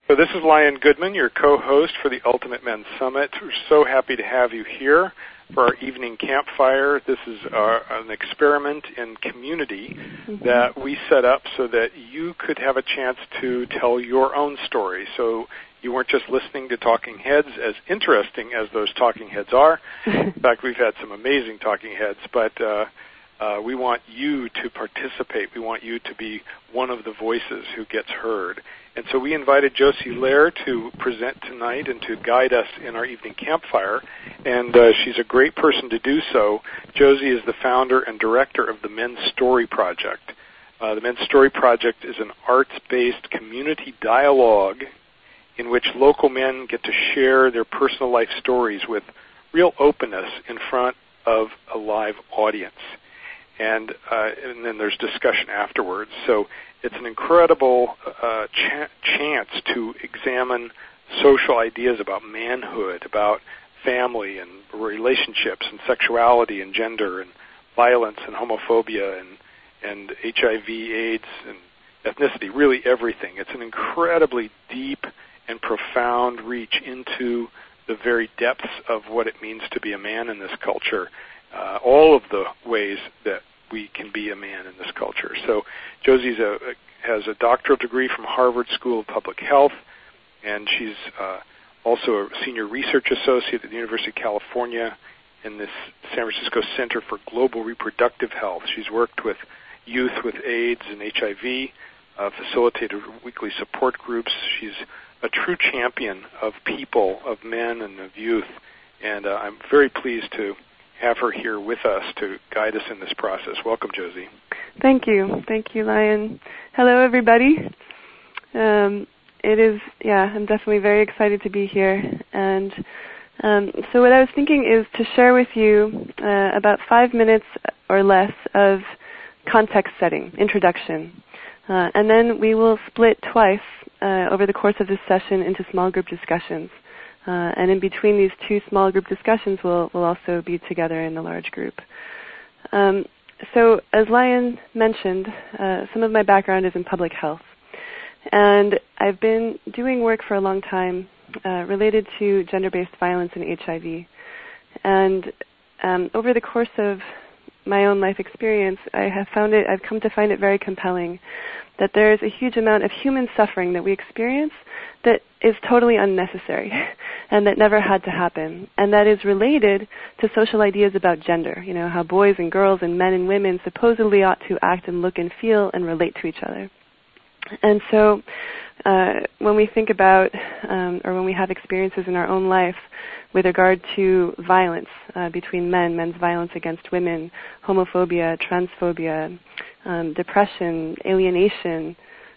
So this is Lyon Goodman, your co-host for the Ultimate Men's Summit. We're so happy to have you here for our evening campfire. This is an experiment in community that we set up so that you could have a chance to tell your own story. So you weren't just listening to talking heads, as interesting as those talking heads are. In fact, we've had some amazing talking heads, but we want you to participate. We want you to be one of the voices who gets heard. And so we invited Josie Lair to present tonight and to guide us in our evening campfire. And she's a great person to do so. Josie is the founder and director of the Men's Story Project. The Men's Story Project is an arts-based community dialogue in which local men get to share their personal life stories with real openness in front of a live audience. And then there's discussion afterwards. So it's an incredible chance to examine social ideas about manhood, about family and relationships and sexuality and gender and violence and homophobia and HIV, AIDS, and ethnicity, really everything. It's an incredibly deep and profound reach into the very depths of what it means to be a man in this culture, all of the ways that we can be a man in this culture. So Josie has a doctoral degree from Harvard School of Public Health, and she's also a senior research associate at the University of California in this San Francisco Center for Global Reproductive Health. She's worked with youth with AIDS and HIV, facilitated weekly support groups. She's a true champion of people, of men and of youth, and I'm very pleased to have her here with us to guide us in this process. Welcome, Josie. Thank you. Thank you, Lyon. Hello, everybody. I'm definitely very excited to be here. And so what I was thinking is to share with you about 5 minutes or less of context setting, introduction. And then we will split twice over the course of this session into small group discussions. And in between these two small group discussions, we'll also be together in the large group. So as Lyon mentioned, some of my background is in public health. And I've been doing work for a long time related to gender-based violence and HIV. And over the course of my own life experience, I've come to find it very compelling that there is a huge amount of human suffering that we experience that is totally unnecessary and that never had to happen. And that is related to social ideas about gender, how boys and girls and men and women supposedly ought to act and look and feel and relate to each other. And so when we think about or when we have experiences in our own life with regard to violence between men, men's violence against women, homophobia, transphobia, depression, alienation,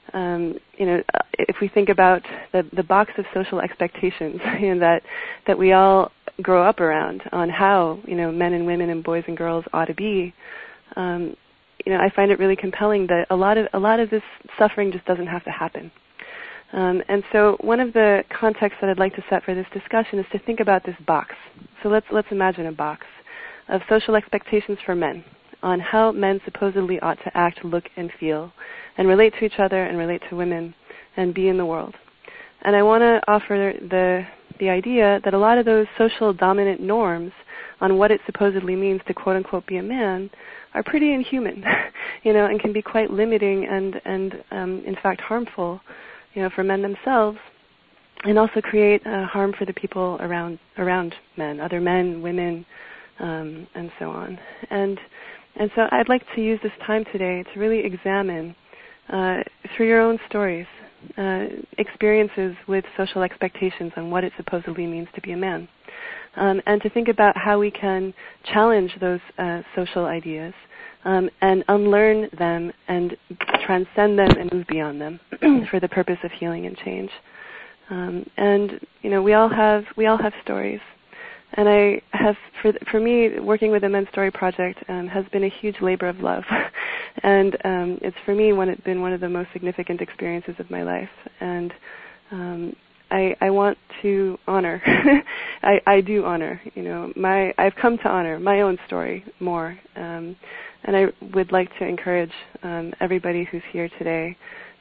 if we think about the box of social expectations that we all grow up around on how men and women and boys and girls ought to be, I find it really compelling that a lot of this suffering just doesn't have to happen. And so one of the contexts that I'd like to set for this discussion is to think about this box. So let's imagine a box of social expectations for men on how men supposedly ought to act, look, and feel, and relate to each other and relate to women and be in the world. And I want to offer the idea that a lot of those social dominant norms on what it supposedly means to quote-unquote be a man are pretty inhuman, and can be quite limiting and in fact harmful, for men themselves, and also create harm for the people around men, other men, women, and so on. And so I'd like to use this time today to really examine, through your own stories, experiences with social expectations on what it supposedly means to be a man, and to think about how we can challenge those social ideas and unlearn them and transcend them and move beyond them for the purpose of healing and change. And we all have stories. And I have, for me, working with the Men's Story Project has been a huge labor of love. And it's for me been one of the most significant experiences of my life. And I want to honor, I do honor, I've come to honor my own story more. And I would like to encourage everybody who's here today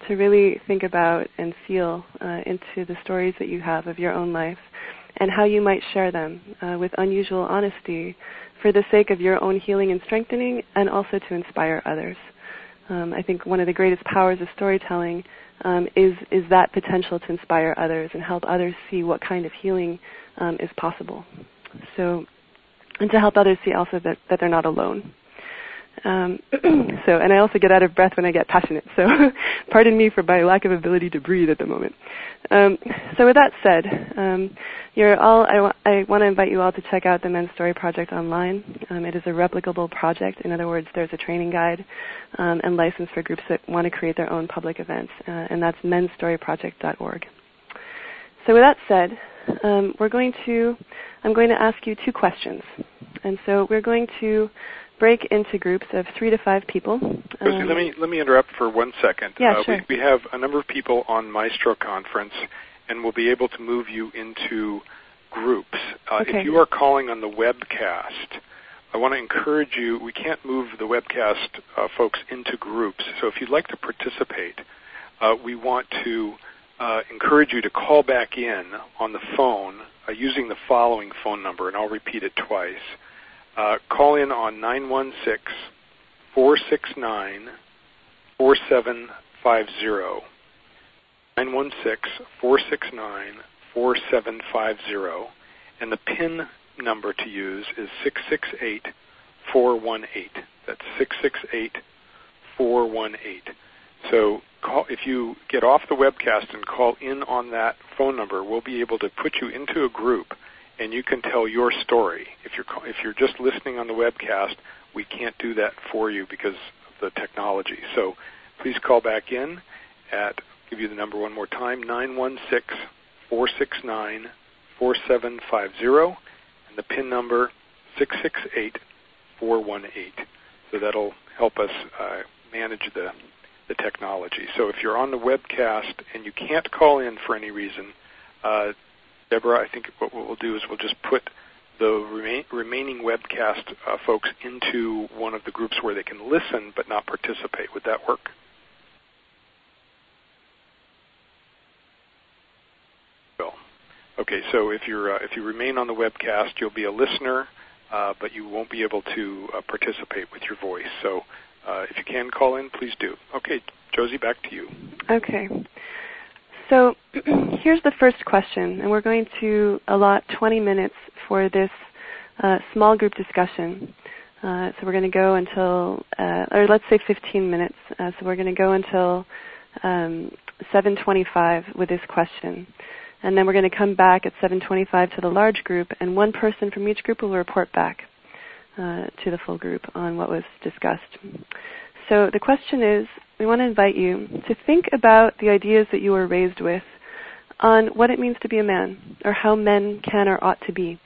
to really think about and feel into the stories that you have of your own life and how you might share them with unusual honesty for the sake of your own healing and strengthening, and also to inspire others. I think one of the greatest powers of storytelling is that potential to inspire others and help others see what kind of healing is possible. So, and to help others see also that they're not alone. And I also get out of breath when I get passionate, so pardon me for my lack of ability to breathe at the moment. So with that said, I want to invite you all to check out the Men's Story Project online. It is a replicable project. In other words, there's a training guide and license for groups that want to create their own public events, and that's mensstoryproject.org. So with that said, I'm going to ask you 2 questions. And so we're going to break into groups of 3 to 5 people. Rosie, let me interrupt for 1 second. Yeah, sure. We have a number of people on Maestro Conference, and we'll be able to move you into groups. Okay. If you are calling on the webcast, I want to encourage you, we can't move the webcast folks into groups, so if you'd like to participate, we want to encourage you to call back in on the phone using the following phone number, and I'll repeat it twice. Call in on 916-469-4750. 916-469-4750. And the PIN number to use is 668418. That's 668418. So if you get off the webcast and call in on that phone number, we'll be able to put you into a group, and you can tell your story. If you're just listening on the webcast, we can't do that for you because of the technology. So please call back in at, I'll give you the number one more time, 916-469-4750, and the PIN number 668418. So that'll help us manage the technology. So if you're on the webcast and you can't call in for any reason, Deborah, I think what we'll do is we'll just put the remaining webcast folks into one of the groups where they can listen but not participate. Would that work? Well, okay. So if you remain on the webcast, you'll be a listener, but you won't be able to participate with your voice. So if you can call in, please do. Okay, Josie, back to you. Okay. So here's the first question, and we're going to allot 20 minutes for this small group discussion. So we're going to go until, or let's say 15 minutes. So we're going to go until 7:25 with this question. And then we're going to come back at 7:25 to the large group, and one person from each group will report back to the full group on what was discussed. So the question is, we want to invite you to think about the ideas that you were raised with on what it means to be a man, or how men can or ought to be.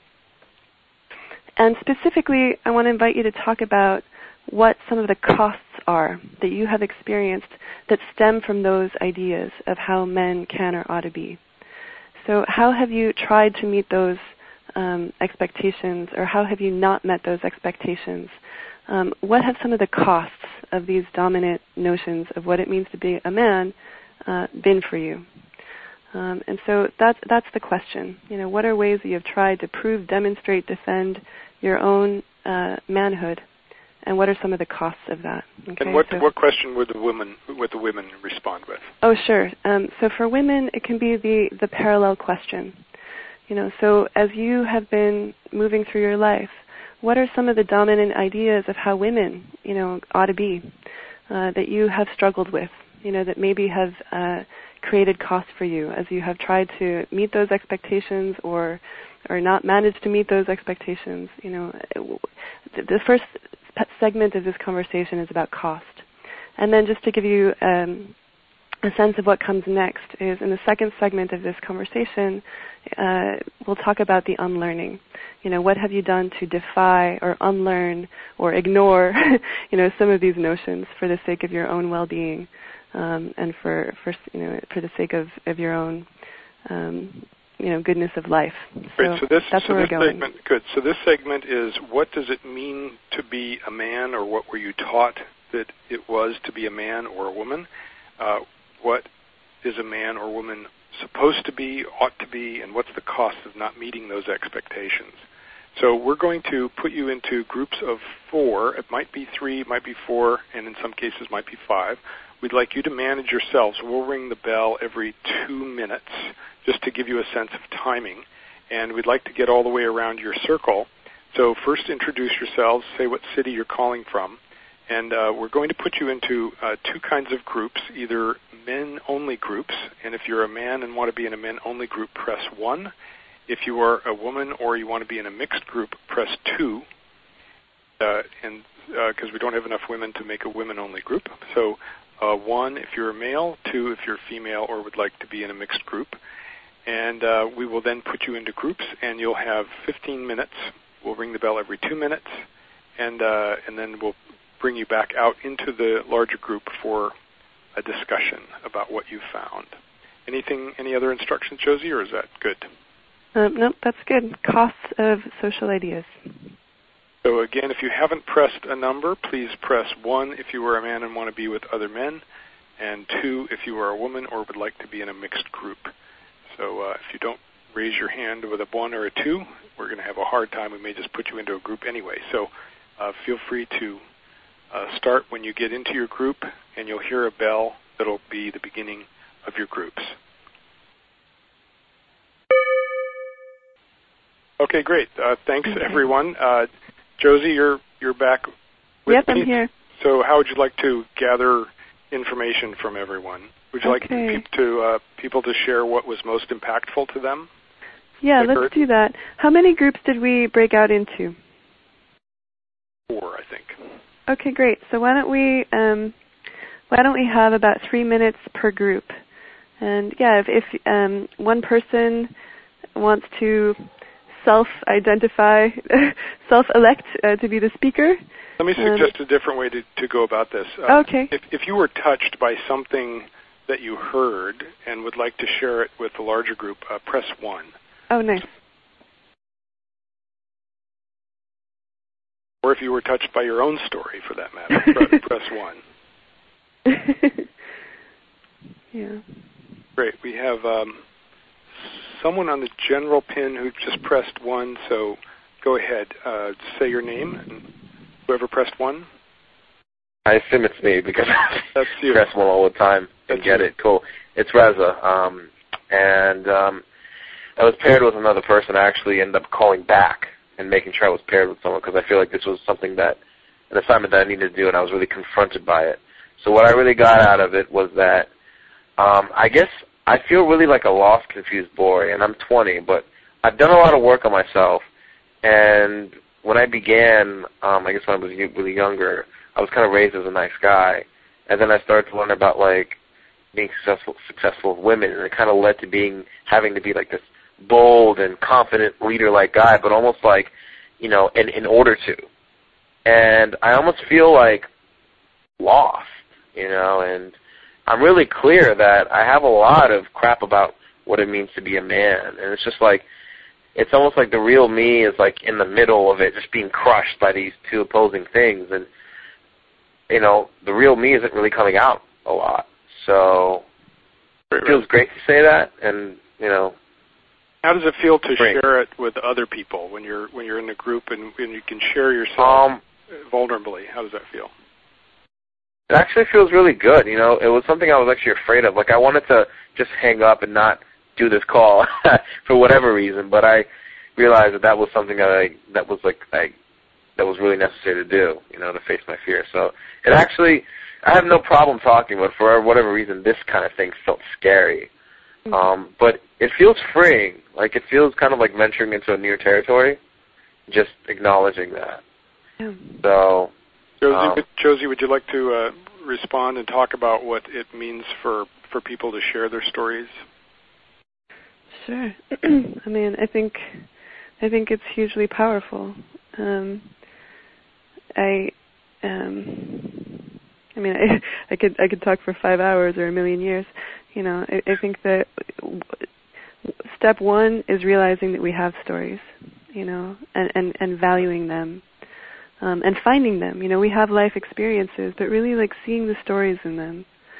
And specifically, I want to invite you to talk about what some of the costs are that you have experienced that stem from those ideas of how men can or ought to be. So how have you tried to meet those expectations, or how have you not met those expectations? What have some of the costs of these dominant notions of what it means to be a man been for you? And so that's the question. You know, what are ways that you have tried to prove, demonstrate, defend your own manhood, and what are some of the costs of that? Okay, and what question would the women respond with? Oh, sure. So for women, it can be the parallel question. You know, so as you have been moving through your life, what are some of the dominant ideas of how women, you know, ought to be that you have struggled with? You know, that maybe have created costs for you as you have tried to meet those expectations or not managed to meet those expectations. You know, the first segment of this conversation is about cost. And then just to give you a sense of what comes next is in the second segment of this conversation, we'll talk about the unlearning. You know, what have you done to defy or unlearn or ignore, you know, some of these notions for the sake of your own well-being, and for the sake of your own, you know, goodness of life. Great. So that's where we're going. Good. So this segment is, what does it mean to be a man, or what were you taught that it was to be a man or a woman? what is a man or woman supposed to be, ought to be, and what's the cost of not meeting those expectations. So we're going to put you into groups of 4. It might be 3, it might be 4, and in some cases might be 5. We'd like you to manage yourselves. We'll ring the bell every 2 minutes just to give you a sense of timing. And we'd like to get all the way around your circle. So first introduce yourselves, say what city you're calling from. And we're going to put you into 2 kinds of groups, either men-only groups. And if you're a man and want to be in a men-only group, press 1. If you are a woman or you want to be in a mixed group, press 2. Because we don't have enough women to make a women-only group. So 1 if you're a male, 2 if you're female or would like to be in a mixed group. And we will then put you into groups, and you'll have 15 minutes. We'll ring the bell every 2 minutes, and then we'll bring you back out into the larger group for a discussion about what you found. Any other instructions, Josie, or is that good? Nope, that's good. Costs of social ideas. So again, if you haven't pressed a number, please press 1 if you are a man and want to be with other men, and 2 if you are a woman or would like to be in a mixed group. So if you don't raise your hand with a 1 or a 2, we're going to have a hard time. We may just put you into a group anyway. So feel free to start when you get into your group, and you'll hear a bell that'll be the beginning of your groups. Okay, great. Thanks, everyone. Josie, you're back with Yep, me. I'm here. So how would you like to gather information from everyone? Would you like people to share what was most impactful to them? Yeah, let's do that. How many groups did we break out into? 4, I think. Okay, great. So why don't we have about 3 minutes per group? And yeah, if one person wants to self-identify, self-elect to be the speaker. Let me suggest a different way to go about this. Okay. If you were touched by something that you heard and would like to share it with the larger group, press 1. Oh, nice. Or if you were touched by your own story, for that matter, press 1. Yeah. Great. We have someone on the general pin who just pressed 1, so go ahead. Say your name, and whoever pressed 1. I assume it's me because That's you. I press 1 all the time and get it. Cool. It's Reza. I was paired with another person. I actually ended up calling back and making sure I was paired with someone because I feel like this was an assignment that I needed to do, and I was really confronted by it. So what I really got out of it was that I guess I feel really like a lost, confused boy, and I'm 20, but I've done a lot of work on myself, and when I began, I guess when I was really younger, I was kind of raised as a nice guy, and then I started to learn about, like, being successful with women, and it kind of led to having to be, like, this bold and confident leader-like guy, but almost like, in order to. And I almost feel, like, lost, and I'm really clear that I have a lot of crap about what it means to be a man, and it's just like, it's almost like the real me is like in the middle of it, just being crushed by these two opposing things, and, the real me isn't really coming out a lot. So it feels great to say that, and, How does it feel to share it with other people when you're in a group and you can share yourself vulnerably? How does that feel? It actually feels really good. It was something I was actually afraid of. Like, I wanted to just hang up and not do this call for whatever reason, but I realized that was something that was really necessary to do, to face my fear. So it actually, I have no problem talking, but for whatever reason, this kind of thing felt scary. But it feels freeing. Like, it feels kind of like venturing into a new territory, just acknowledging that. Yeah. So, Josie, would you like to respond and talk about what it means for people to share their stories? Sure. I mean, I think it's hugely powerful. I could talk for 5 hours or a million years. I think that step 1 is realizing that we have stories, and valuing them, and finding them. We have life experiences, but really like seeing the stories in them,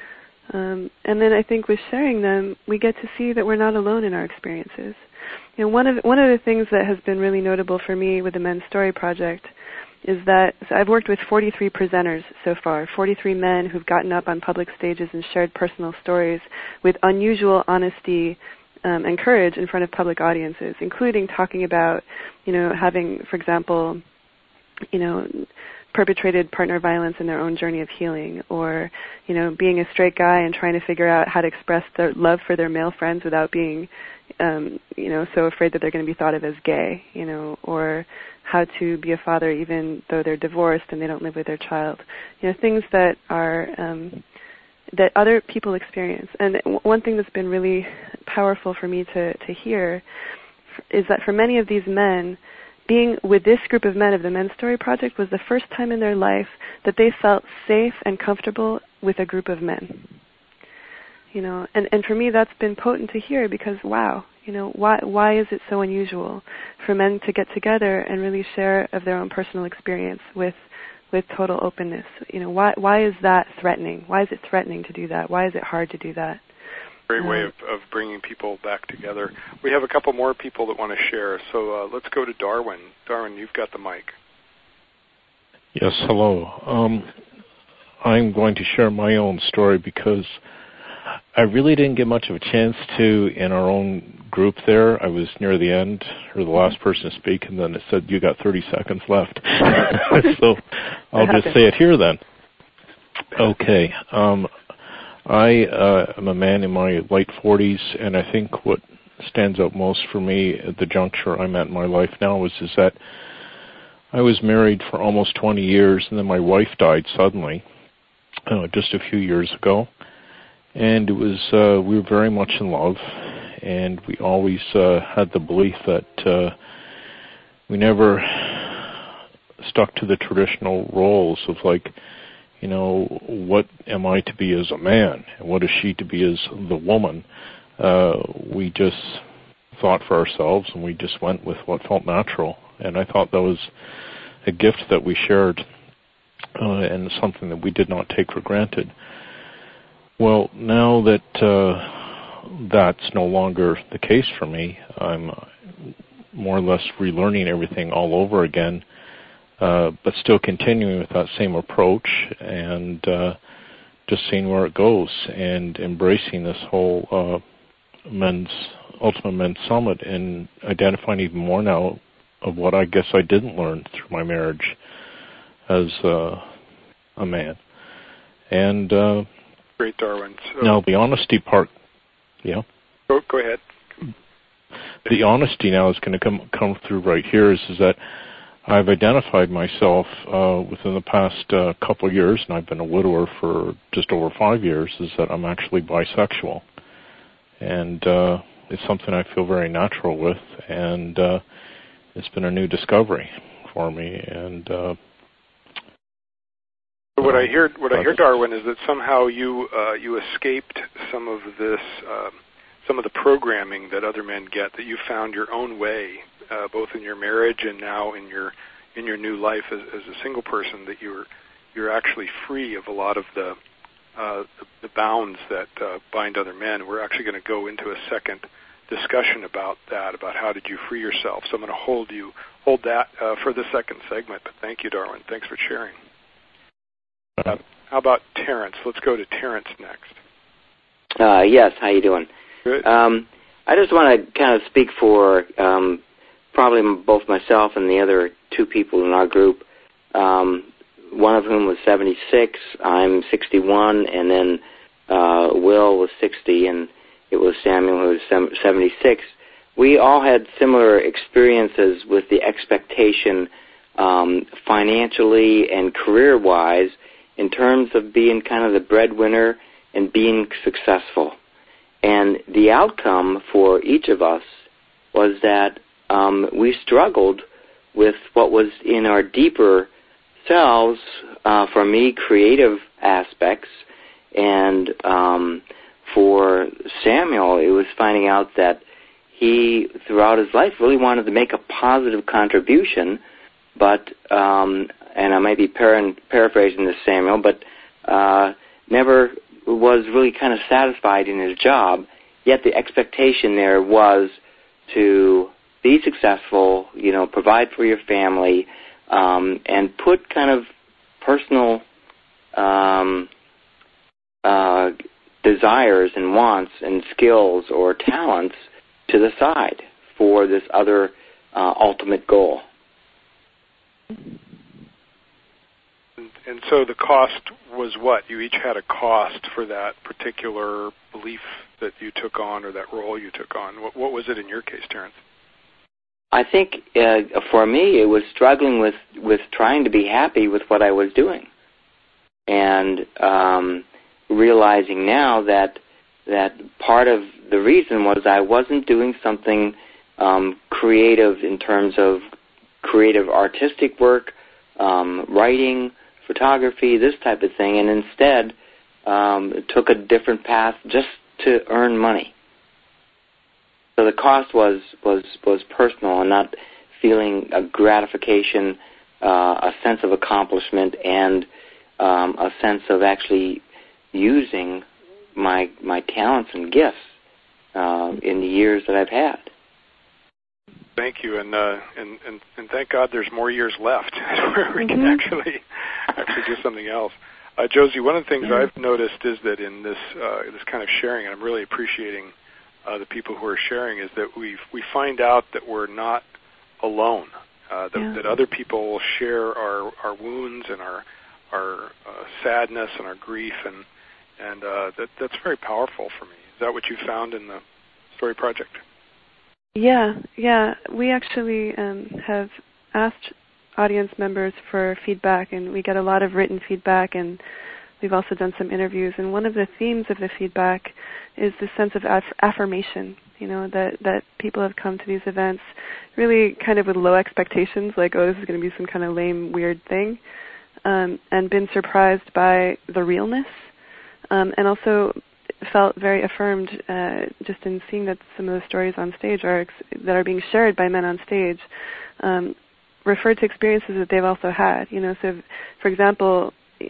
And then I think with sharing them, we get to see that we're not alone in our experiences. One of the things that has been really notable for me with the Men's Story Project is that I've worked with 43 presenters so far, 43 men who've gotten up on public stages and shared personal stories with unusual honesty and courage in front of public audiences, including talking about, having, for example, perpetrated partner violence in their own journey of healing, or, being a straight guy and trying to figure out how to express their love for their male friends without being, so afraid that they're going to be thought of as gay, or how to be a father even though they're divorced and they don't live with their child. Things that are that other people experience. And one thing that's been really powerful for me to hear is that for many of these men, being with this group of men of the Men's Story Project was the first time in their life that they felt safe and comfortable with a group of men. And for me that's been potent to hear, because wow, why is it so unusual for men to get together and really share of their own personal experience with total openness? Why is that threatening? Why is it threatening to do that? Why is it hard to do that? Great way of bringing people back together. We have a couple more people that want to share, so let's go to Darwin. Darwin, you've got the mic. Yes, hello. I'm going to share my own story because I really didn't get much of a chance to in our own group there. I was near the end, or the last person to speak, and then it said, you got 30 seconds left. So I'll just say it here then. Okay. I am a man in my late 40s, and I think what stands out most for me at the juncture I'm at in my life now is that I was married for almost 20 years, and then my wife died suddenly just a few years ago. And it was we were very much in love, and we always had the belief that we never stuck to the traditional roles of what am I to be as a man, and what is she to be as the woman. We just thought for ourselves, and we just went with what felt natural. And I thought that was a gift that we shared, and something that we did not take for granted. Well, now that that's no longer the case for me, I'm more or less relearning everything all over again, but still continuing with that same approach and just seeing where it goes and embracing this whole Ultimate Men's Summit and identifying even more now of what I guess I didn't learn through my marriage as a man. And great, Darwin. So now the honesty part, yeah. Go ahead. The honesty now is going to come through right here is that I've identified myself within the past couple of years, and I've been a widower for just over 5 years, is that I'm actually bisexual. And it's something I feel very natural with, and it's been a new discovery for me. And what I hear, Darwin, is that somehow you escaped some of this, some of the programming that other men get. That you found your own way, both in your marriage and now in your new life as a single person. That you're actually free of a lot of the bounds that bind other men. We're actually going to go into a second discussion about that, about how did you free yourself. So I'm going to hold that for the second segment. But thank you, Darwin. Thanks for sharing. How about Terrence? Let's go to Terrence next. Yes, how you doing? Good. I just want to kind of speak for probably both myself and the other two people in our group, one of whom was 76, I'm 61, and then Will was 60, and it was Samuel who was 76. We all had similar experiences with the expectation financially and career-wise in terms of being kind of the breadwinner and being successful. And the outcome for each of us was that we struggled with what was in our deeper selves, for me, creative aspects, and for Samuel, it was finding out that he, throughout his life, really wanted to make a positive contribution, but, and I might be paraphrasing this, Samuel, but never was really kind of satisfied in his job, yet the expectation there was to be successful, provide for your family, and put kind of personal desires and wants and skills or talents to the side for this other ultimate goal. And so the cost was what? You each had a cost for that particular belief that you took on or that role you took on. What was it in your case, Terrence? I think for me it was struggling with trying to be happy with what I was doing, and realizing now that part of the reason was I wasn't doing something creative in terms of creative artistic work, writing, photography, this type of thing, and instead took a different path just to earn money. So the cost was personal and not feeling a gratification, a sense of accomplishment, and a sense of actually using my talents and gifts in the years that I've had. Thank you, and thank God there's more years left where we can actually do something else. Josie, one of the things I've noticed is that in this kind of sharing, and I'm really appreciating the people who are sharing, is that we find out that we're not alone. That other people share our wounds and our sadness and our grief, and that's very powerful for me. Is that what you found in the Story Project? Yeah. We actually have asked audience members for feedback, and we get a lot of written feedback, and we've also done some interviews. And one of the themes of the feedback is the sense of affirmation, that people have come to these events really kind of with low expectations, like, oh, this is going to be some kind of lame, weird thing, and been surprised by the realness, and also felt very affirmed just in seeing that some of the stories on stage that are being shared by men on stage refer to experiences that they've also had. So, for example,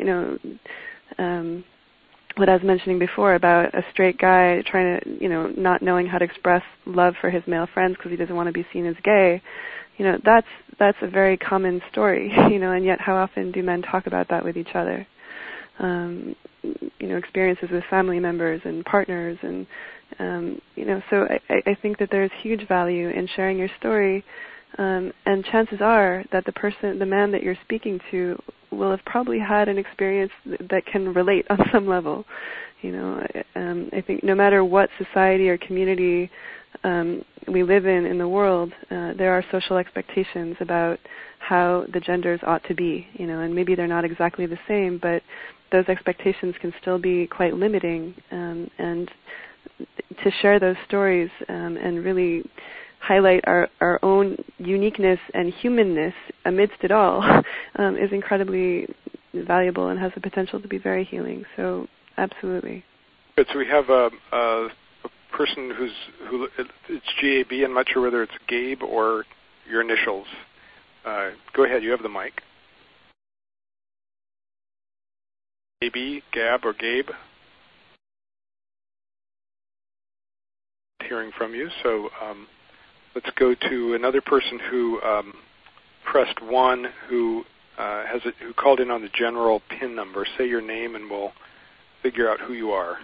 what I was mentioning before about a straight guy trying to, not knowing how to express love for his male friends because he doesn't want to be seen as gay, that's a very common story, and yet how often do men talk about that with each other? Experiences with family members and partners, and so I think that there's huge value in sharing your story, and chances are that the man that you're speaking to will have probably had an experience that can relate on some level. I think no matter what society or community we live in the world, there are social expectations about how the genders ought to be, and maybe they're not exactly the same, but those expectations can still be quite limiting, and to share those stories and really highlight our own uniqueness and humanness amidst it all is incredibly valuable and has the potential to be very healing. So, absolutely. Good. So we have a person who it's GAB. I'm not sure whether it's Gabe or your initials. Go ahead. You have the mic. Gabe, Gab, or Gabe? Hearing from you. So let's go to another person who pressed 1, who who called in on the general PIN number. Say your name, and we'll figure out who you are.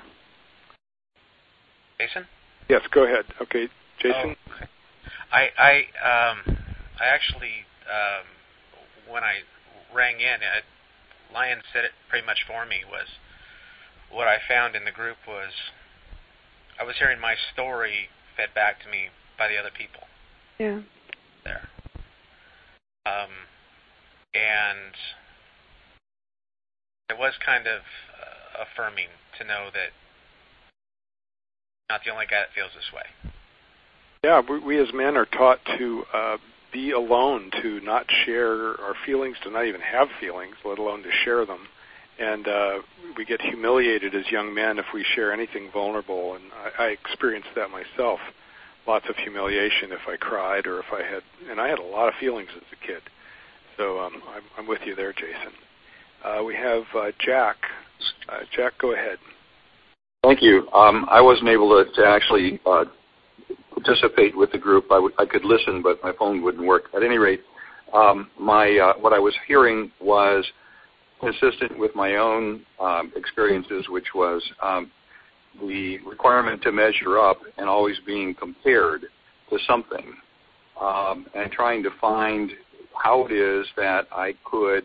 Jason? Yes, go ahead. Okay, Jason. Oh, okay. I actually when I rang in, Lion said it pretty much for me. Was what I found in the group was I was hearing my story fed back to me by the other people. Yeah. There. And it was kind of affirming to know that I'm not the only guy that feels this way. Yeah, we as men are taught to be alone, to not share our feelings, to not even have feelings, let alone to share them. And we get humiliated as young men if we share anything vulnerable. And I experienced that myself. Lots of humiliation if I cried or if I had, and I had a lot of feelings as a kid. So I'm with you there, Jason. We have Jack. Jack, go ahead. Thank you. I wasn't able to actually participate with the group. I could listen, but my phone wouldn't work. At any rate, what I was hearing was consistent with my own experiences, which was the requirement to measure up and always being compared to something, and trying to find how it is that I could.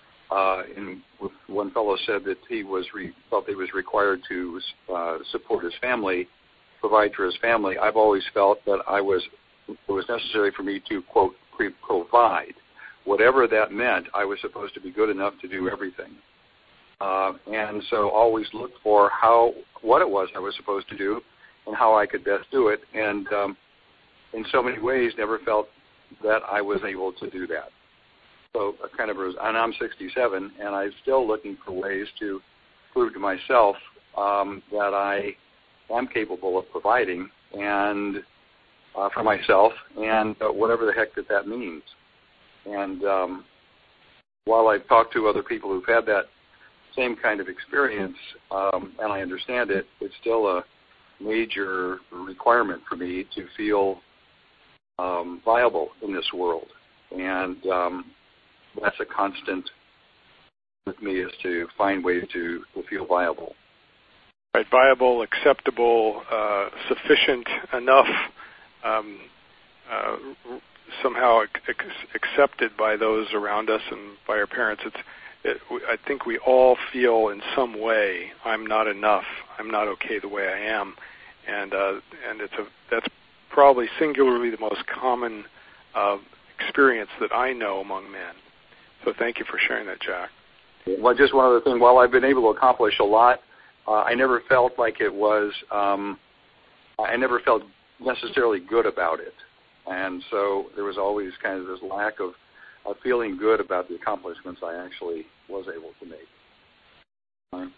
One fellow said that he felt he was required to support his family, provide for his family. I've always felt that it was necessary for me to, quote, provide. Whatever that meant, I was supposed to be good enough to do everything. And so always looked for what it was I was supposed to do and how I could best do it. And in so many ways, never felt that I was able to do that. So and I'm 67, and I'm still looking for ways to prove to myself that I am capable of providing and for myself, and whatever the heck that means. And while I've talked to other people who've had that same kind of experience, and I understand it, it's still a major requirement for me to feel viable in this world. And that's a constant with me, is to find ways to feel viable. Right, viable, acceptable, sufficient enough, somehow accepted by those around us and by our parents. I think we all feel in some way, I'm not enough, I'm not okay the way I am, and that's probably singularly the most common experience that I know among men. So thank you for sharing that, Jack. Well, just one other thing. While I've been able to accomplish a lot, I never felt like it was, I never felt necessarily good about it. And so there was always kind of this lack of feeling good about the accomplishments I actually was able to make.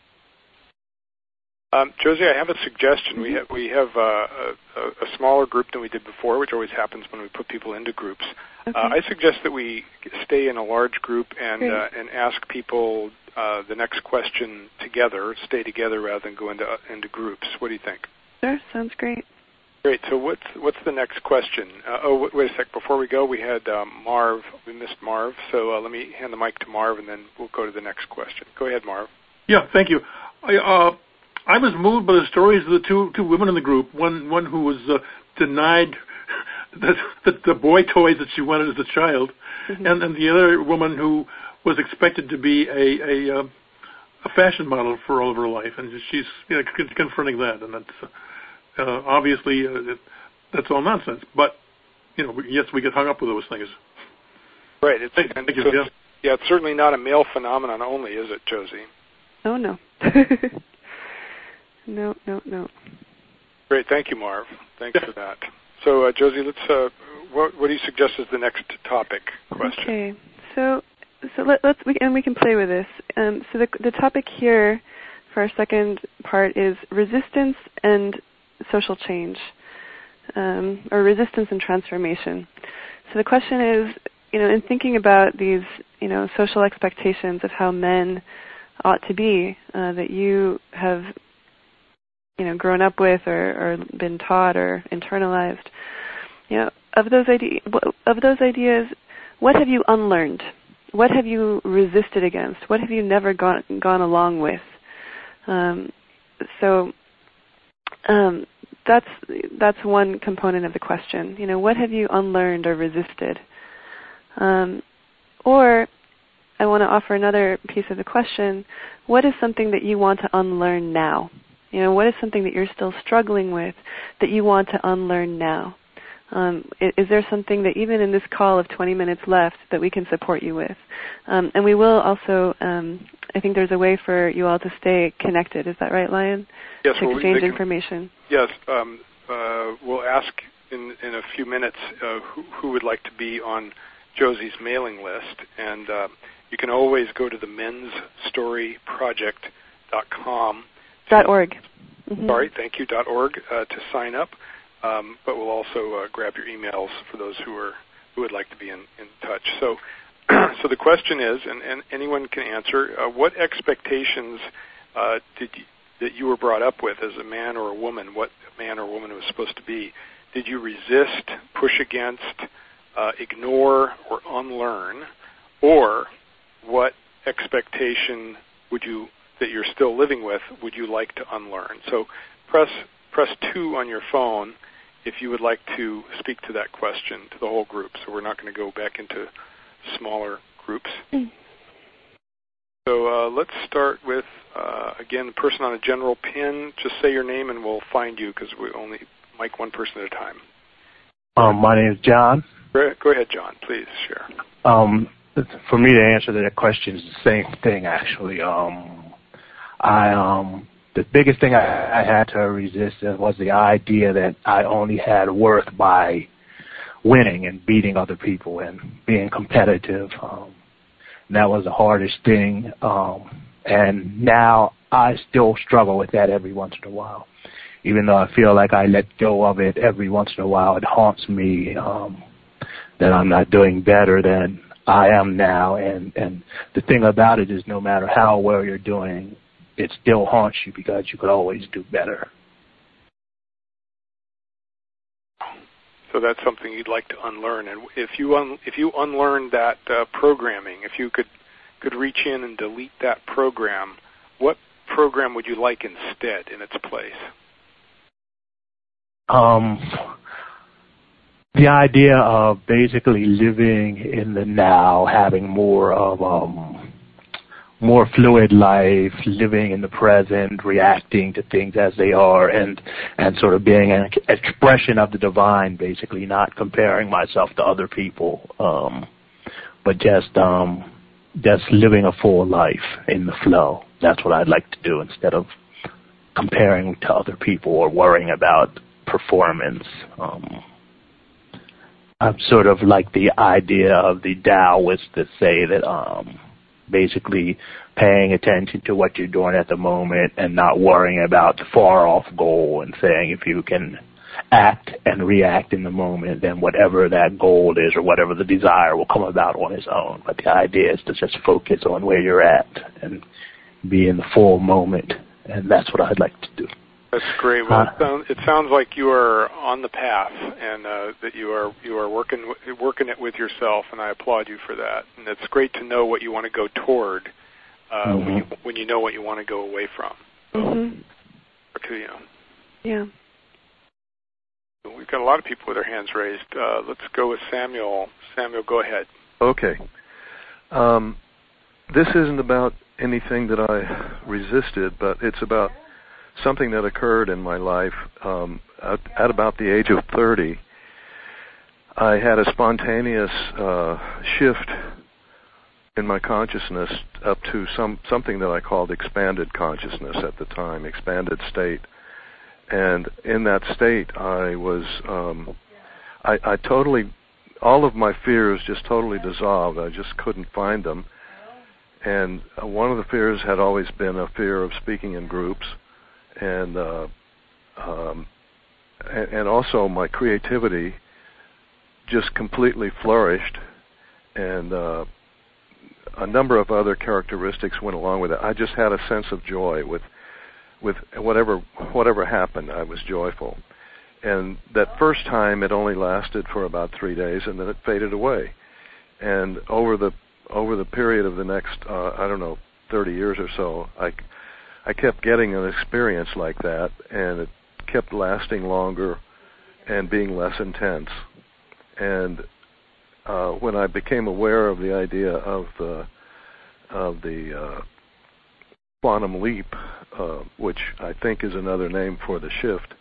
Josie, I have a suggestion. We have a smaller group than we did before, which always happens when we put people into groups. Okay. I suggest that we stay in a large group and ask people the next question together, stay together rather than go into groups. What do you think? Sure, sounds great. Great. So what's the next question? Wait a sec. Before we go, we had Marv. We missed Marv. So let me hand the mic to Marv, and then we'll go to the next question. Go ahead, Marv. Yeah, thank you. I was moved by the stories of the two women in the group. One who was denied the boy toys that she wanted as a child, mm-hmm. and the other woman who was expected to be a fashion model for all of her life, and she's confronting that, and that's obviously that's all nonsense. But yes, we get hung up with those things. Right. It's certainly not a male phenomenon only, is it, Josie? Oh no. No. Great, thank you, Marv. Thanks for that. So, Josie, let's. What do you suggest is the next topic question? Okay, so we can play with this. So the topic here for our second part is resistance and social change, or resistance and transformation. So the question is, in thinking about these, social expectations of how men ought to be, that you have grown up with or been taught or internalized. Of those ideas, what have you unlearned? What have you resisted against? What have you never gone along with? That's one component of the question. What have you unlearned or resisted? Or I want to offer another piece of the question. What is something that you want to unlearn now? What is something that you're still struggling with that you want to unlearn now? Is there something that even in this call of 20 minutes left that we can support you with? And we will also, I think there's a way for you all to stay connected. Is that right, Lion? Yes. To exchange information. Yes. We'll ask in a few minutes who would like to be on Josie's mailing list. And you can always go to the mensstoryproject.com. .org. Mm-hmm. Sorry, thank you, .org, to sign up. But we'll also grab your emails for those who would like to be in touch. So the question is, and anyone can answer, what expectations that you were brought up with as a man or a woman, what a man or woman was supposed to be, did you resist, push against, ignore, or unlearn? Or what expectation that you're still living with would you like to unlearn? So press 2 on your phone if you would like to speak to that question to the whole group. So we're not going to go back into smaller groups. So let's start with, again, the person on a general pin. Just say your name and we'll find you because we only mic one person at a time. My name is John. Go ahead, John. Please share. For me to answer that question is the same thing, actually. The biggest thing I had to resist was the idea that I only had worth by winning and beating other people and being competitive. That was the hardest thing. And now I still struggle with that every once in a while. Even though I feel like I let go of it every once in a while, it haunts me that I'm not doing better than I am now. And the thing about it is no matter how well you're doing, it still haunts you because you could always do better. So that's something you'd like to unlearn. And if you unlearn that programming, if you could reach in and delete that program, what program would you like instead in its place? The idea of basically living in the now, having more of more fluid life, living in the present, reacting to things as they are, and sort of being an expression of the divine, basically, not comparing myself to other people, but just living a full life in the flow. That's what I'd like to do instead of comparing to other people or worrying about performance. I'm sort of like the idea of the Taoists that say that basically paying attention to what you're doing at the moment and not worrying about the far-off goal, and saying if you can act and react in the moment, then whatever that goal is or whatever the desire will come about on its own. But the idea is to just focus on where you're at and be in the full moment, and that's what I'd like to do. That's great. Well, it sounds like you are on the path, and that you are working it with yourself, and I applaud you for that. And it's great to know what you want to go toward when you know what you want to go away from. So, Yeah. We've got a lot of people with their hands raised. Let's go with Samuel. Samuel, go ahead. Okay. This isn't about anything that I resisted, but it's about something that occurred in my life at about the age of 30. I had a spontaneous shift in my consciousness up to something that I called expanded consciousness at the time, expanded state. And in that state, I was, I totally, all of my fears just totally dissolved. I just couldn't find them. And one of the fears had always been a fear of speaking in groups. And also my creativity just completely flourished, and a number of other characteristics went along with it. I just had a sense of joy with whatever happened. I was joyful, and that first time it only lasted for about 3 days, and then it faded away. And over the period of the next 30 years or so, I kept getting an experience like that, and it kept lasting longer and being less intense. And when I became aware of the idea of the quantum leap, which I think is another name for the shift,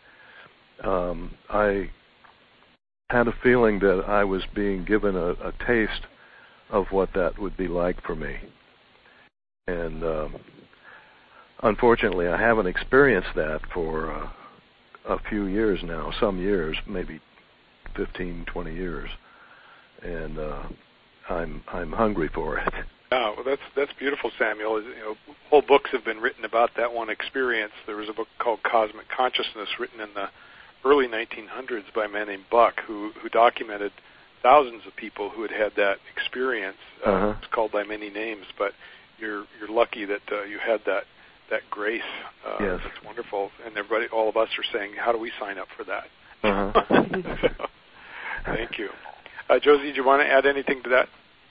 I had a feeling that I was being given a taste of what that would be like for me. And unfortunately, I haven't experienced that for a few years now, some years, maybe 15, 20 years, and I'm hungry for it. Oh, well, that's beautiful, Samuel. Whole books have been written about that one experience. There was a book called Cosmic Consciousness written in the early 1900s by a man named Buck, who documented thousands of people who had that experience. It's called by many names, but you're lucky that you had that grace. Yes. That's wonderful. And everybody, all of us are saying, how do we sign up for that? Uh-huh. Thank you. Josie, do you want to add anything to that?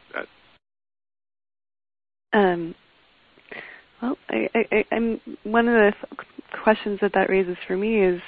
Well, I'm one of the questions that raises for me is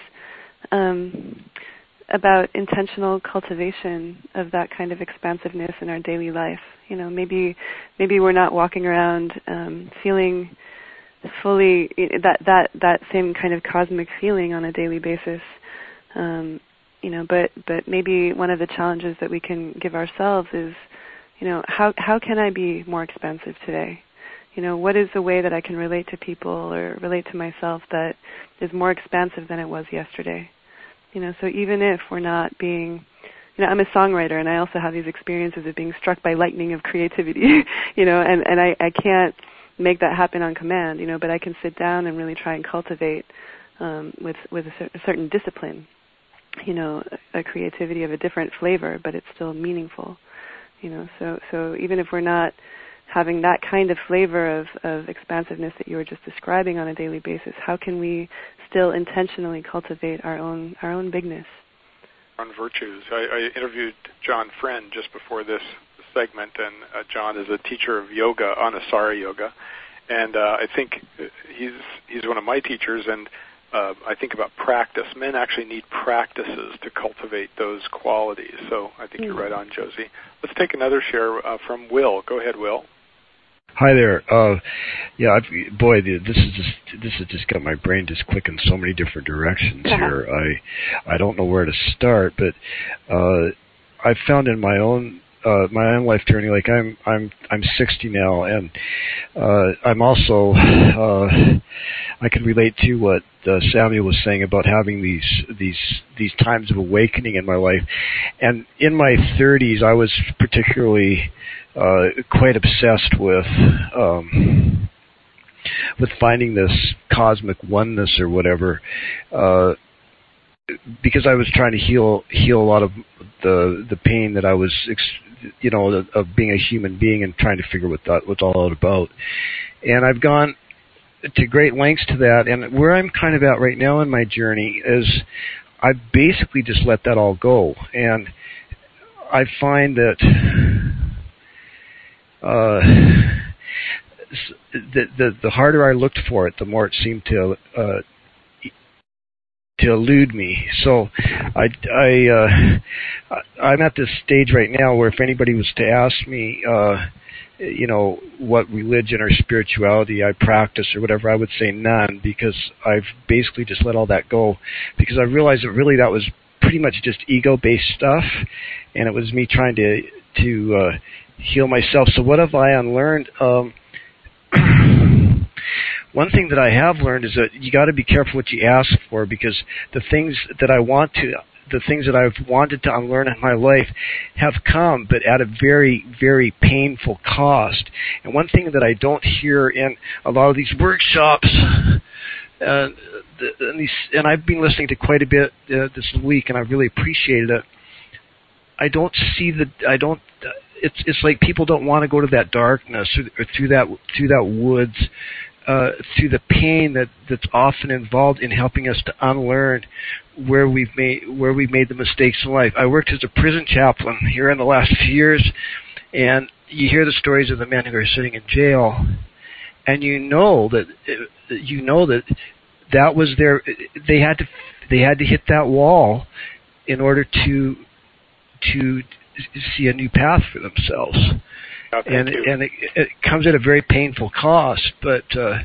about intentional cultivation of that kind of expansiveness in our daily life. You know, maybe we're not walking around feeling fully that same kind of cosmic feeling on a daily basis. You know, but maybe one of the challenges that we can give ourselves is, you know, how can I be more expansive today? You know, what is the way that I can relate to people or relate to myself that is more expansive than it was yesterday? You know, so even if we're not being, you know, I'm a songwriter and I also have these experiences of being struck by lightning of creativity, you know, and I can't make that happen on command, you know, but I can sit down and really try and cultivate with a certain discipline, you know, a creativity of a different flavor, but it's still meaningful, you know. So even if we're not having that kind of flavor of expansiveness that you were just describing on a daily basis, how can we still intentionally cultivate our own bigness? On virtues. I interviewed John Friend just before this segment, and John is a teacher of yoga, Anusara Yoga, and I think he's one of my teachers, and I think about practice. Men actually need practices to cultivate those qualities, so I think you're right on, Josie. Let's take another share from Will. Go ahead, Will. Hi there. This has just got my brain just clicking so many different directions here. I don't know where to start, but I've found in my own life journey, like I'm 60 now, and I'm also I can relate to what Samuel was saying about having these times of awakening in my life. And in my 30s, I was particularly quite obsessed with finding this cosmic oneness or whatever, because I was trying to heal a lot of the pain that I was, of being a human being and trying to figure what's all about. And I've gone to great lengths to that. And where I'm kind of at right now in my journey is I basically just let that all go. And I find that the harder I looked for it, the more it seemed to elude me. So I'm at this stage right now where if anybody was to ask me, what religion or spirituality I practice or whatever, I would say none, because I've basically just let all that go, because I realized that really that was pretty much just ego-based stuff, and it was me trying to heal myself. So what have I unlearned? One thing that I have learned is that you got to be careful what you ask for, because the things that I've wanted to unlearn in my life have come, but at a very, very painful cost. And one thing that I don't hear in a lot of these workshops, and I've been listening to quite a bit this week, and I really appreciated it. It's like people don't want to go to that darkness or through that woods, through the pain that's often involved in helping us to unlearn where we've made the mistakes in life. I worked as a prison chaplain here in the last few years, and you hear the stories of the men who are sitting in jail, and you know that was their. They had to hit that wall in order to see a new path for themselves. And it comes at a very painful cost, but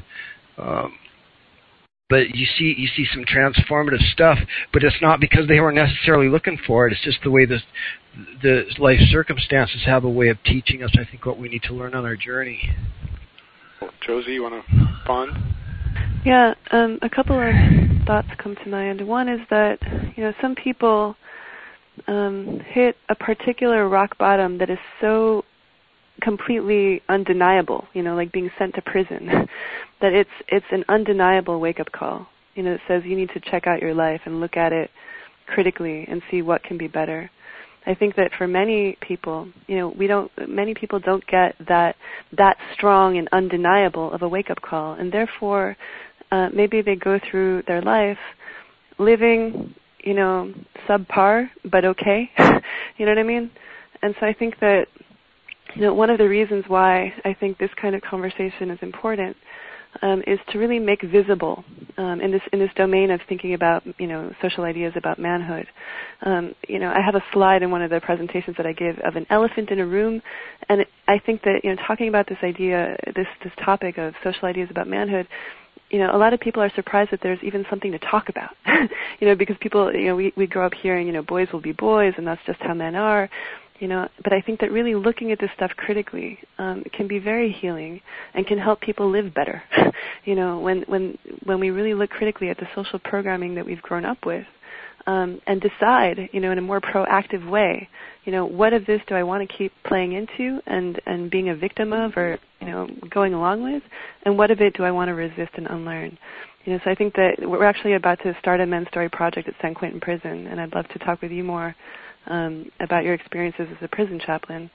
you see some transformative stuff, but it's not because they weren't necessarily looking for it. It's just the way the life circumstances have a way of teaching us, I think, what we need to learn on our journey. Josie, you want to respond? Yeah, a couple of thoughts come to mind. One is that, some people hit a particular rock bottom that is so completely undeniable, like being sent to prison, that it's an undeniable wake-up call, that says you need to check out your life and look at it critically and see what can be better. I think that for many people, many people don't get that strong and undeniable of a wake-up call, and therefore maybe they go through their life living, subpar, but okay. You know what I mean? And so I think that, one of the reasons why I think this kind of conversation is important is to really make visible in this domain of thinking about, social ideas about manhood. I have a slide in one of the presentations that I give of an elephant in a room, and I think that, talking about this idea, this topic of social ideas about manhood, a lot of people are surprised that there's even something to talk about, because people, we grow up hearing, boys will be boys, and that's just how men are. But I think that really looking at this stuff critically can be very healing and can help people live better. When we really look critically at the social programming that we've grown up with, and decide, in a more proactive way, what of this do I want to keep playing into and being a victim of, or going along with, and what of it do I want to resist and unlearn. So I think that we're actually about to start a men's story project at San Quentin Prison, and I'd love to talk with you more about your experiences as a prison chaplain.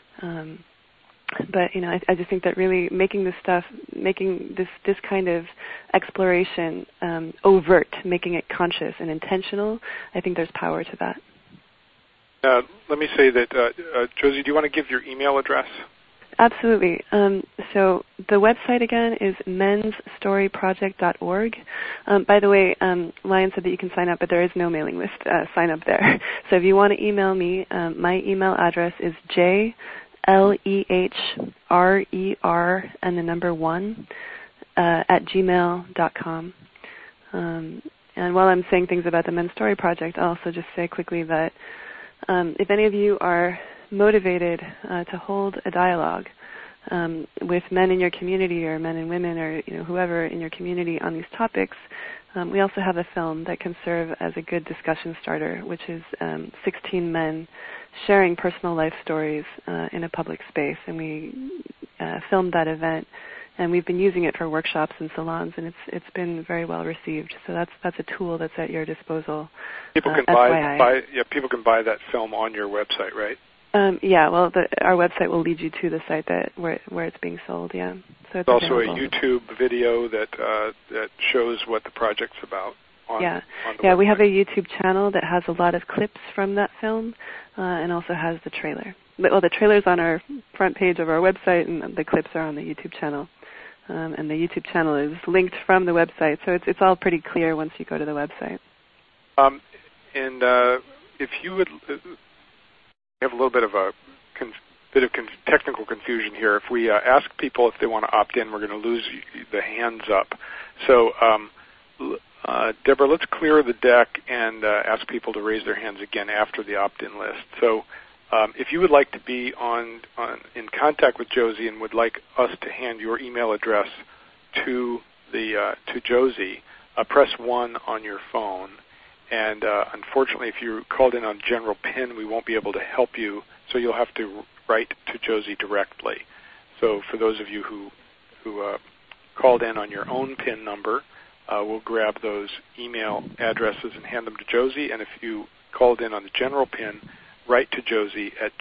But I just think that really making this kind of exploration overt, making it conscious and intentional, I think there's power to that. Let me say that, Josie, do you want to give your email address? Absolutely. So the website again is mensstoryproject.org. By the way, Lion said that you can sign up, but there is no mailing list sign up there. So if you want to email me, my email address is jlehrer and the number 1 at gmail.com. And while I'm saying things about the Men's Story Project, I'll also just say quickly that if any of you are motivated to hold a dialogue with men in your community, or men and women, or whoever in your community on these topics, we also have a film that can serve as a good discussion starter, which is 16 men sharing personal life stories in a public space. And we filmed that event, and we've been using it for workshops and salons, and it's been very well received. So that's a tool that's at your disposal. People can people can buy that film on your website, right? Well, our website will lead you to the site where it's being sold. Yeah, so it's also available. A YouTube video that shows what the project's about. On the website. We have a YouTube channel that has a lot of clips from that film, and also has the trailer. Well, the trailer's on our front page of our website, and the clips are on the YouTube channel. And the YouTube channel is linked from the website, so it's all pretty clear once you go to the website. If you would. We have a little bit of technical confusion here. If we ask people if they want to opt in, we're going to lose the hands up. So, Deborah, let's clear the deck and ask people to raise their hands again after the opt-in list. So, if you would like to be in contact with Josie and would like us to hand your email address to Josie, press 1 on your phone. And unfortunately, if you called in on general PIN, we won't be able to help you, so you'll have to write to Josie directly. So for those of you who called in on your own PIN number, we'll grab those email addresses and hand them to Josie. And if you called in on the general PIN, write to Josie at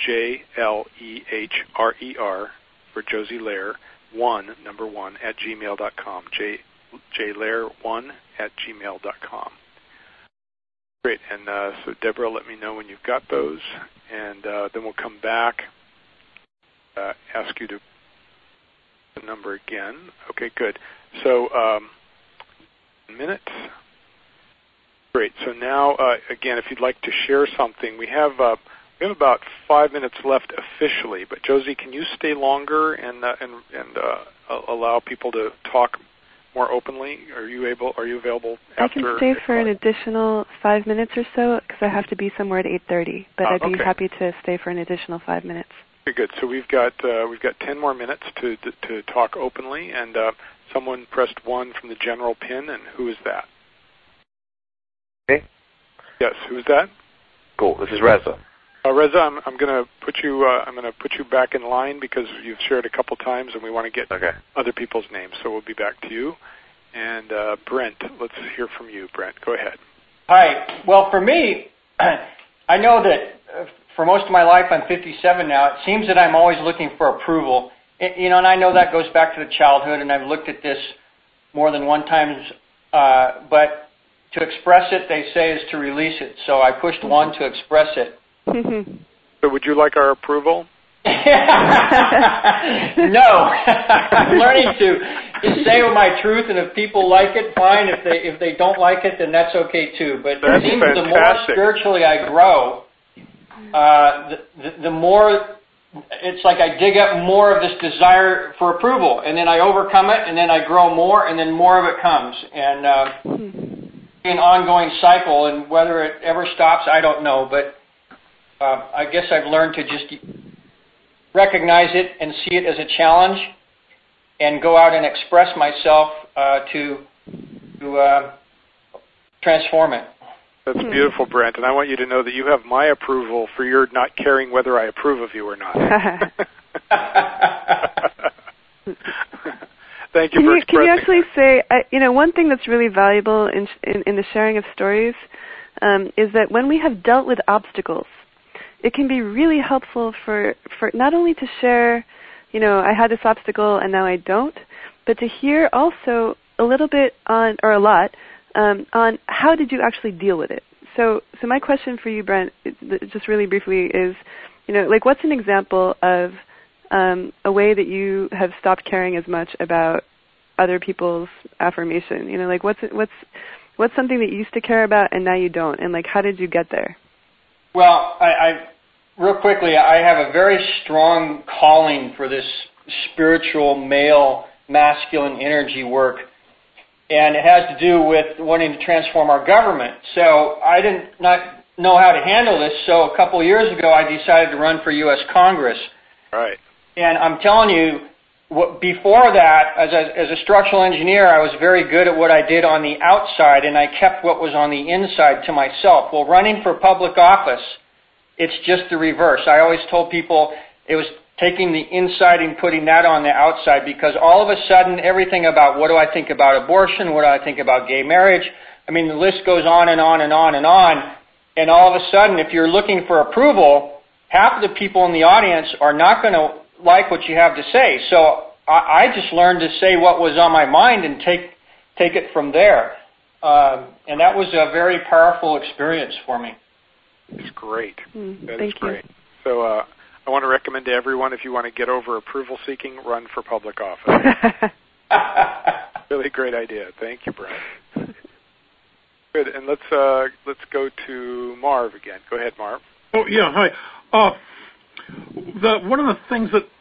JLEHRER for Josie Lair 1, number 1, at gmail.com, jlair1 at gmail.com. Great, and so Deborah, let me know when you've got those, and then we'll come back, ask you to the number again. Okay, good. So, minutes. Great. So now, again, if you'd like to share something, we have about 5 minutes left officially. But Josie, can you stay longer and allow people to talk more openly? Are you available after? I can stay for an additional 5 minutes or so because I have to be somewhere at 8:30. But I'd be happy to stay for an additional 5 minutes. Very good. So we've got 10 more minutes to talk openly, and someone pressed 1 from the general PIN, and who is that? Okay. Yes, who's that? Cool. This is Reza. Reza, I'm going to put you back in line because you've shared a couple times, and we want to get other people's names. So we'll be back to you. And Brent, let's hear from you. Brent, go ahead. Hi. Well, for me, I know that for most of my life, I'm 57 now, it seems that I'm always looking for approval. And I know that goes back to the childhood, and I've looked at this more than one time, but to express it, they say, is to release it. So I pushed one to express it. So would you like our approval? No. I'm learning to just say my truth, and if people like it, fine. If they don't like it, then that's okay too. But it seems the more spiritually I grow, the more it's like I dig up more of this desire for approval, and then I overcome it, and then I grow more, and then more of it comes. And an ongoing cycle, and whether it ever stops, I don't know. But I guess I've learned to just recognize it and see it as a challenge, and go out and express myself to transform it. That's beautiful, Brent, and I want you to know that you have my approval for your not caring whether I approve of you or not. Thank you for expressing. Can you actually say, one thing that's really valuable in the sharing of stories is that when we have dealt with obstacles, it can be really helpful for not only to share, I had this obstacle and now I don't, but to hear also a little bit on how did you actually deal with it. So my question for you, Brent, just really briefly is, what's an example of a way that you have stopped caring as much about other people's affirmation? What's something that you used to care about and now you don't, and how did you get there? Well, I real quickly, I have a very strong calling for this spiritual male masculine energy work, and it has to do with wanting to transform our government. So I did not know how to handle this, so a couple of years ago I decided to run for U.S. Congress. Right. And I'm telling you, before that, as a structural engineer, I was very good at what I did on the outside, and I kept what was on the inside to myself. Well, running for public office, it's just the reverse. I always told people it was taking the inside and putting that on the outside, because all of a sudden, everything about what do I think about abortion, what do I think about gay marriage, the list goes on and on and on and on, and all of a sudden, if you're looking for approval, half of the people in the audience are not going to like what you have to say. So I just learned to say what was on my mind and take it from there. And that was a very powerful experience for me. It's great. That is great. You. So I want to recommend to everyone, if you want to get over approval seeking, run for public office. Really great idea. Thank you, Brent. Good. And let's go to Marv again. Go ahead, Marv. Oh yeah, hi. One of the things that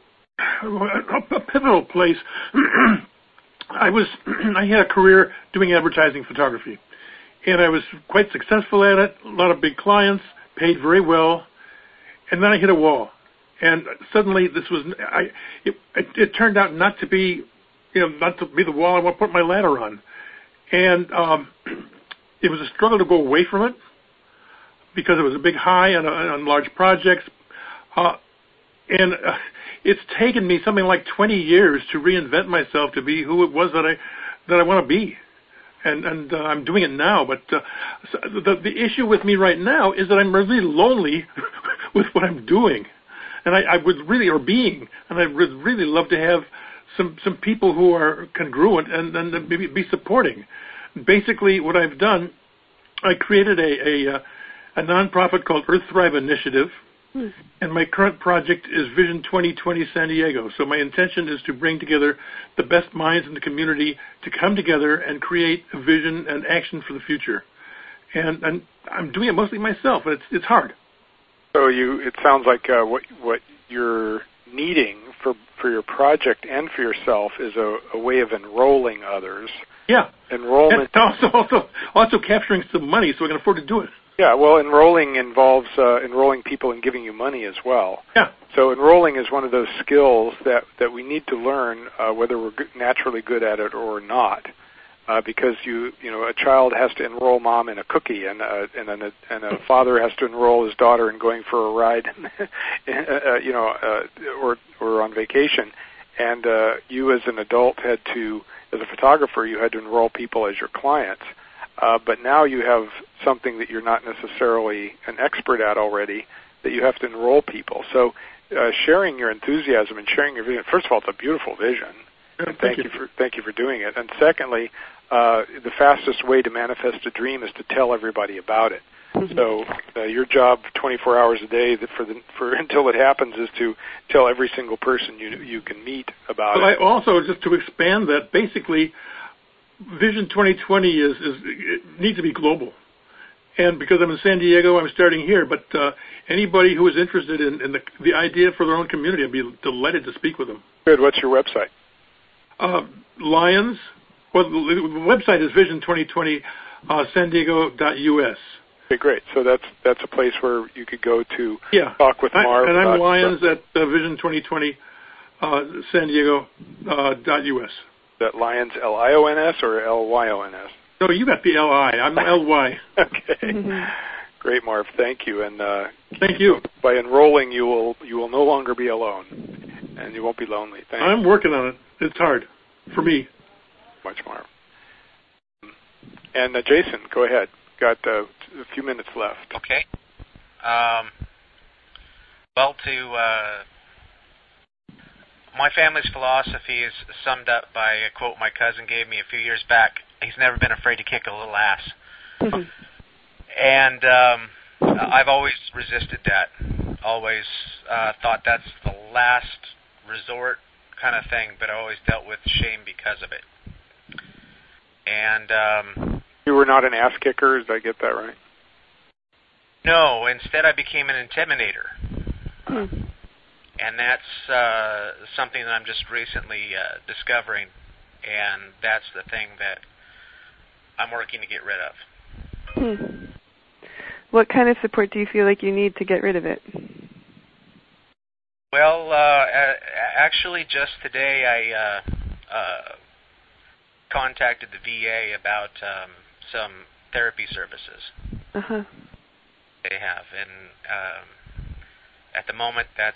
a pivotal place. I had a career doing advertising photography, and I was quite successful at it. A lot of big clients, paid very well, and then I hit a wall. And suddenly, it turned out not to be the wall I want to put my ladder on, and it was a struggle to go away from it because it was a big high on large projects. And it's taken me something like 20 years to reinvent myself to be who it was that I want to be, and I'm doing it now. But the issue with me right now is that I'm really lonely with what I'm doing, and I would really love to have some people who are congruent and maybe be supporting. Basically, what I've done, I created a nonprofit called Earth Thrive Initiative. And my current project is Vision 2020 San Diego. So my intention is to bring together the best minds in the community to come together and create a vision and action for the future. And I'm doing it mostly myself, but it's hard. So it sounds like what you're needing for your project and for yourself is a way of enrolling others. Yeah. Enrollment. And also capturing some money so I can afford to do it. Yeah, well, enrolling involves enrolling people and giving you money as well. Yeah. So enrolling is one of those skills that we need to learn, whether we're naturally good at it or not, because a child has to enroll mom in a cookie, and a father has to enroll his daughter in going for a ride, or on vacation, and you as an adult as a photographer, you had to enroll people as your clients. But now you have something that you're not necessarily an expert at already, that you have to enroll people. So sharing your enthusiasm and sharing your vision, first of all, it's a beautiful vision. Yeah, and thank you for doing it. And secondly, the fastest way to manifest a dream is to tell everybody about it. So your job 24 hours a day for until it happens is to tell every single person you can meet about it. But I also, just to expand that, basically, Vision 2020 it needs to be global. And because I'm in San Diego, I'm starting here. But anybody who is interested in the idea for their own community, I'd be delighted to speak with them. Good. What's your website? Lions. Well, the website is Vision2020 San Diego.us. Okay, great. So that's a place where you could go to talk with Marv. And I'm Lions at Vision2020 San Diego.us. Is that Lions, Lions, or Lyons? No, you got the Li. I'm Ly. Okay. Great, Marv. Thank you. And thank you. By enrolling, you will no longer be alone, and you won't be lonely. I'm working on it. It's hard for me. Much, Marv. And Jason, go ahead. Got a few minutes left. Okay. Well, my family's philosophy is summed up by a quote my cousin gave me a few years back. He's never been afraid to kick a little ass. And I've always resisted that. Always thought that's the last resort kind of thing, but I always dealt with shame because of it. And you were not an ass kicker, did I get that right? No, instead I became an intimidator. And that's something that I'm just recently discovering, and that's the thing that I'm working to get rid of. What kind of support do you feel like you need to get rid of it? Well, actually just today I contacted the VA about some therapy services they have, and at the moment that's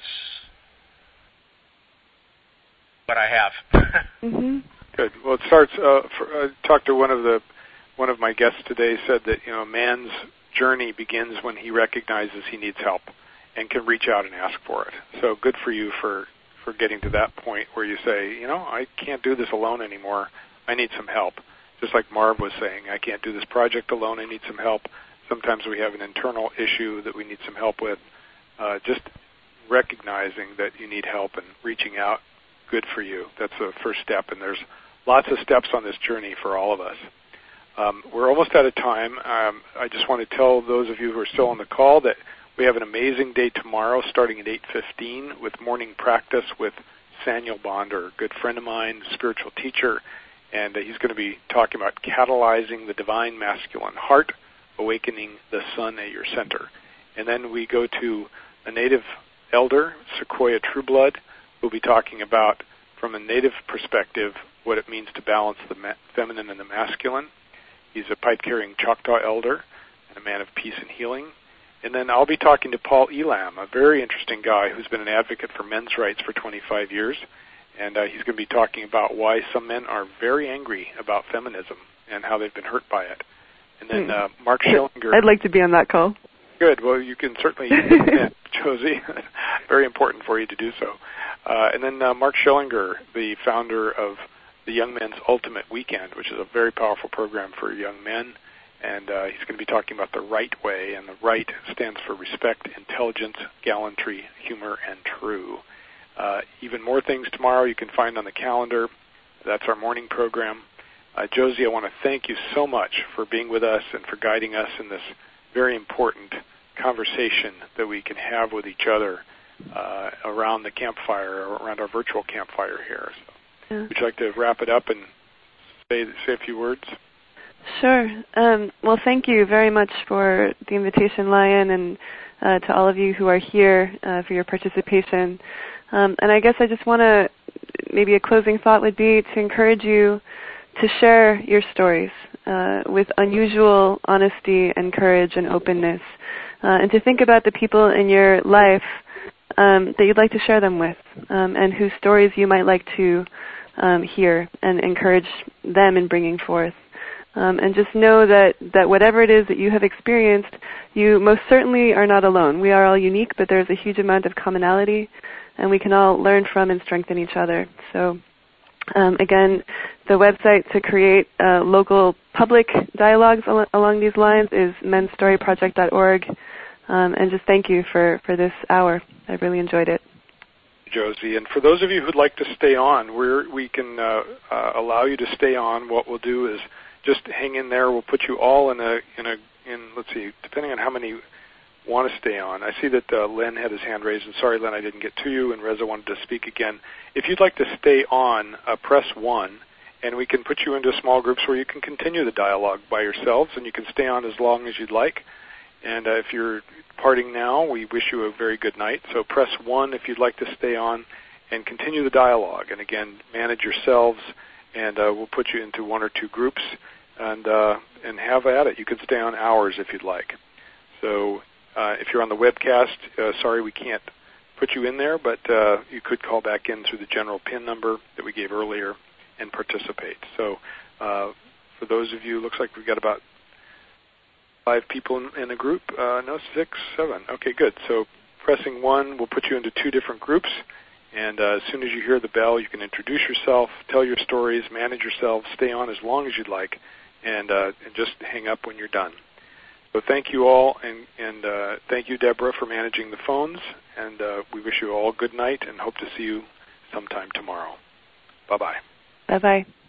what I have. Good. Well, it starts. I talked to one of my guests today. Said that a man's journey begins when he recognizes he needs help and can reach out and ask for it. So good for you for getting to that point where you say, I can't do this alone anymore. I need some help. Just like Marv was saying, I can't do this project alone. I need some help. Sometimes we have an internal issue that we need some help with. Just recognizing that you need help and reaching out, good for you. That's the first step, and there's lots of steps on this journey for all of us. We're almost out of time. I just want to tell those of you who are still on the call that we have an amazing day tomorrow starting at 8:15 with morning practice with Samuel Bonder, a good friend of mine, spiritual teacher, and he's going to be talking about catalyzing the divine masculine heart, awakening the sun at your center. And then we go to a native elder, Sequoia Trueblood, who'll be talking about, from a native perspective, what it means to balance the feminine and the masculine. He's a pipe-carrying Choctaw elder and a man of peace and healing. And then I'll be talking to Paul Elam, a very interesting guy who's been an advocate for men's rights for 25 years. And he's going to be talking about why some men are very angry about feminism and how they've been hurt by it. And then Mark Schillinger. I'd like to be on that call. Good. Well, you can certainly Josie. Very important for you to do so. And then Mark Schillinger, the founder of the Young Men's Ultimate Weekend, which is a very powerful program for young men. And he's going to be talking about the right way, and the right stands for respect, intelligence, gallantry, humor, and true. Even more things tomorrow you can find on the calendar. That's our morning program. Josie, I want to thank you so much for being with us and for guiding us in this very important conversation that we can have with each other around the campfire, or around our virtual campfire here. So, would you like to wrap it up and say a few words? Sure. Well, thank you very much for the invitation, Lion, and to all of you who are here for your participation. And I guess I just want to, maybe a closing thought would be to encourage you to share your stories with unusual honesty and courage and openness, and to think about the people in your life that you'd like to share them with, and whose stories you might like to hear, and encourage them in bringing forth And just know that whatever it is that you have experienced, you most certainly are not alone. We are all unique, but there's a huge amount of commonality, and we can all learn from and strengthen each other. So, again, the website to create local public dialogues along these lines is mensstoryproject.org. And just thank you for this hour. I really enjoyed it. Josie, and for those of you who'd like to stay on, we can allow you to stay on. What we'll do is just hang in there. We'll put you all in let's see, depending on how many want to stay on. I see that Len had his hand raised, and sorry, Len, I didn't get to you, and Reza wanted to speak again. If you'd like to stay on, press 1, and we can put you into small groups where you can continue the dialogue by yourselves, and you can stay on as long as you'd like. And if you're parting now, we wish you a very good night. So press 1 if you'd like to stay on and continue the dialogue. And again, manage yourselves, and we'll put you into 1 or 2 groups and have at it. You can stay on hours if you'd like. So if you're on the webcast, sorry we can't put you in there, but you could call back in through the general PIN number that we gave earlier and participate. So for those of you, looks like we've got about 5 people in the group. No, 6, 7. Okay, good. So pressing 1 will put you into 2 different groups. And as soon as you hear the bell, you can introduce yourself, tell your stories, manage yourself, stay on as long as you'd like, and just hang up when you're done. So thank you all, and thank you, Deborah, for managing the phones. And we wish you all good night and hope to see you sometime tomorrow. Bye-bye. Bye-bye.